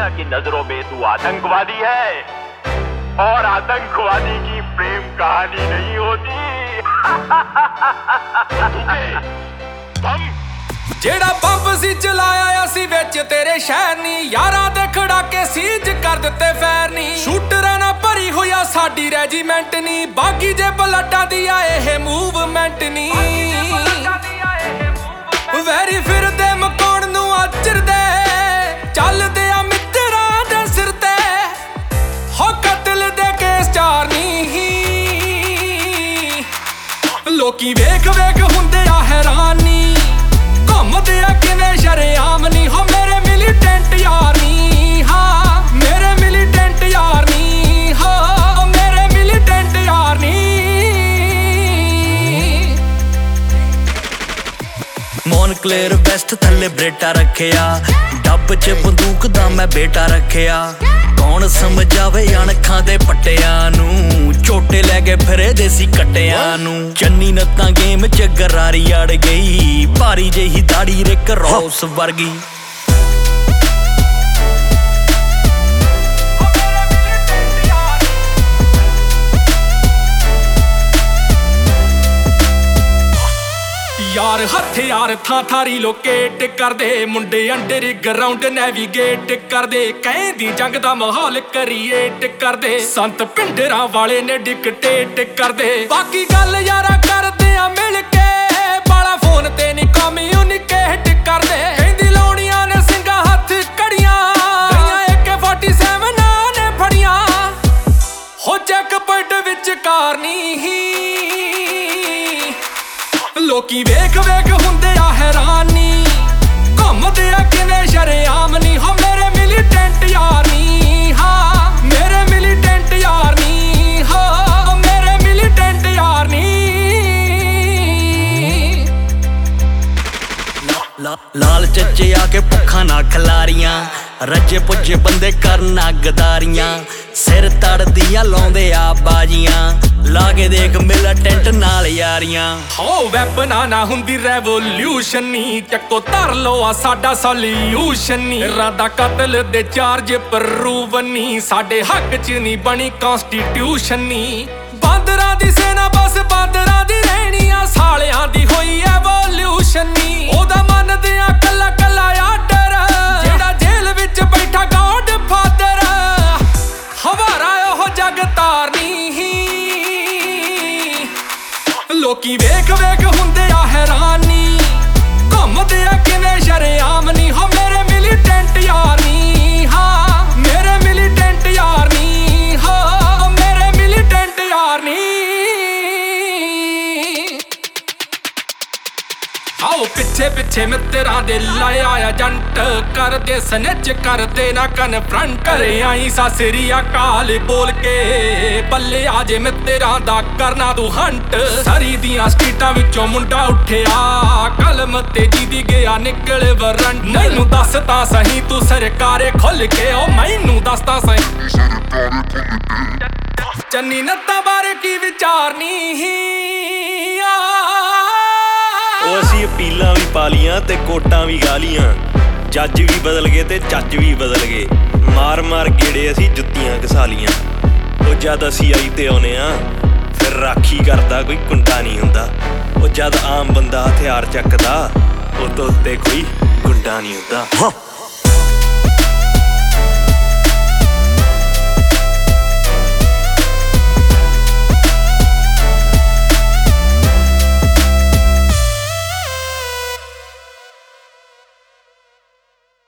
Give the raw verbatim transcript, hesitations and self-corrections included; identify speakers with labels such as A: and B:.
A: दुनिया की नजरों में तू आतंकवादी है और आतंकवादी की प्रेम कहानी नहीं होती। बम
B: जेड़ा बंब सी चलाया असी विच तेरे शहर नी, यारां दे खड़ाके सीज कर दिते फैर नी। शूटरां नाल भरी होया साडी रेजीमेंट नी, बागी जे ब्लडां दी आए मूवमेंट नी। वैरी फिरदे मकाउण नूं अचरदे, चलदे आ मित्तरां दे सिर ते, हो कतल दे केस चार नी। लोकी वेख वेख हुंदे आ हैरान नी, घुमदे आ किवें शरेआम नी। हो मेरे मिलीटेंट यार नी, हाँ मेरे मिलीटेंट यार नी, हाँ मेरे मिलीटेंट यार नी।
C: मोनक्लेयर वेस्ट थल्ले बरेटा रखिया, डब च बंदूक दा मैं बेटा रखिया। कौन समझावे अणखां दे पट्टियां नूं, झोटे लै के फिरे देसी कट्टियां नूं। चन्नी नत्तां गेम च गरारी अड़ गई, भारी जेही दाड़ी रिक रॉस वर्गी। यार हथियार थां थारी लोकेट करदे, मुंडे अंडर ग्राउंड नेविगेट करदे। कहंदी जंग दा माहौल क्रिएट करदे, संत पिंडरां वाले ने डिकटेट करदे। बाकी गल यारा करदे आ मिल के, बाला फोन ते नी कम्यूनिकेट करदे। कहंदी लाउणियां ने सिंगा हत्थ कड़ियां, गईयां ए के फोर्टी सेवन ने फड़ियां। हो चैक पॉइंट विच कार नी, लोकी वेख वेख हुंदे आ हैरान नी, घुमदे आ किवें शरेआम नी। हो मेरे मिलीटेंट यार नी, हाँ मेरे मिलीटेंट यार नी, हाँ मेरे मिलीटेंट यार नी। ला, लाल चच्चे आके भुक्खां नाल खलारियां, रज्जे पुज्जे बंदे करन गदारियां। सिर तड़दियां लाउंदे आ बाजियां, लागे देख मिलीटेंट नाल यारियां। हो वैपना ना हुंदी रेवोल्यूशन नी, चक्को धर लो आ साडा सोल्यूशन नी। इरादा कतल दे चार्ज प्रूवन नी, साडे हक च नी बनी कॉन्स्टिट्यूशन नी। बांदरां दी सेना बस बांदरां दी रहनी आ, सालियां दी होई एवोल्यूशन नी। ओदा मनदे आ कल्ला कल्ला आर्डर, जेड़ा जेल विच बैठा गॉड फादर। हवारा ओह जग तारनी, लोकी वेख वेख हुंदे आ हैरान नी, घुमदे आ किवें शरेआम नी। हो मेरे मिलीटेंट यार नी, हाँ मेरे मिलीटेंट यार नी, हाँ मेरे मिलीटेंट यार नी। आओ पिछे पिछे मित्तरां दे लाया आ जंट, करदे स्निच करदे ना कन्फ्रंट। घरे आई सासरी अकाल बोल के, बल्ले आजे मित्तरां दा करना तू हंट। सरी दियां स्ट्रीटां विचों मुंडा उठिया, कलम ते जीदी गया निकल वरंट। मैनू दस तां सही तू सरकारे खुल के, ओ मैनू दस तां सही चन्नी नत्ता बारे की विचार नी।
D: ਉਹ ਅਸੀਂ ਅਪੀਲਾਂ ਵੀ ਪਾ ਲੀਆਂ ਤੇ ਕੋਟਾਂ ਵੀ ਗਾ ਲੀਆਂ, ਜੱਜ ਵੀ ਬਦਲ ਗਏ ਤੇ ਚੱਜ ਵੀ ਬਦਲ ਗਏ। ਮਾਰ ਮਾਰ ਗੇੜੇ ਅਸੀਂ ਜੁੱਤੀਆਂ ਘਸਾ ਲੀਆਂ। ਉਹ ਜਦ ਅਸੀਂ ਆਈ ਤੇ ਆਉਨੇ ਆ, ਫਿਰ ਰਾਖੀ ਕਰਦਾ ਕੋਈ ਕੁੰਡਾ ਨਹੀਂ ਹੁੰਦਾ। ਉਹ ਜਦ ਆਮ ਬੰਦਾ ਹਥਿਆਰ ਚੱਕਦਾ, ਉਹ ਤੋਂ ਉੱਤੇ ਕੋਈ ਗੁੰਡਾ ਨਹੀਂ ਹੁੰਦਾ।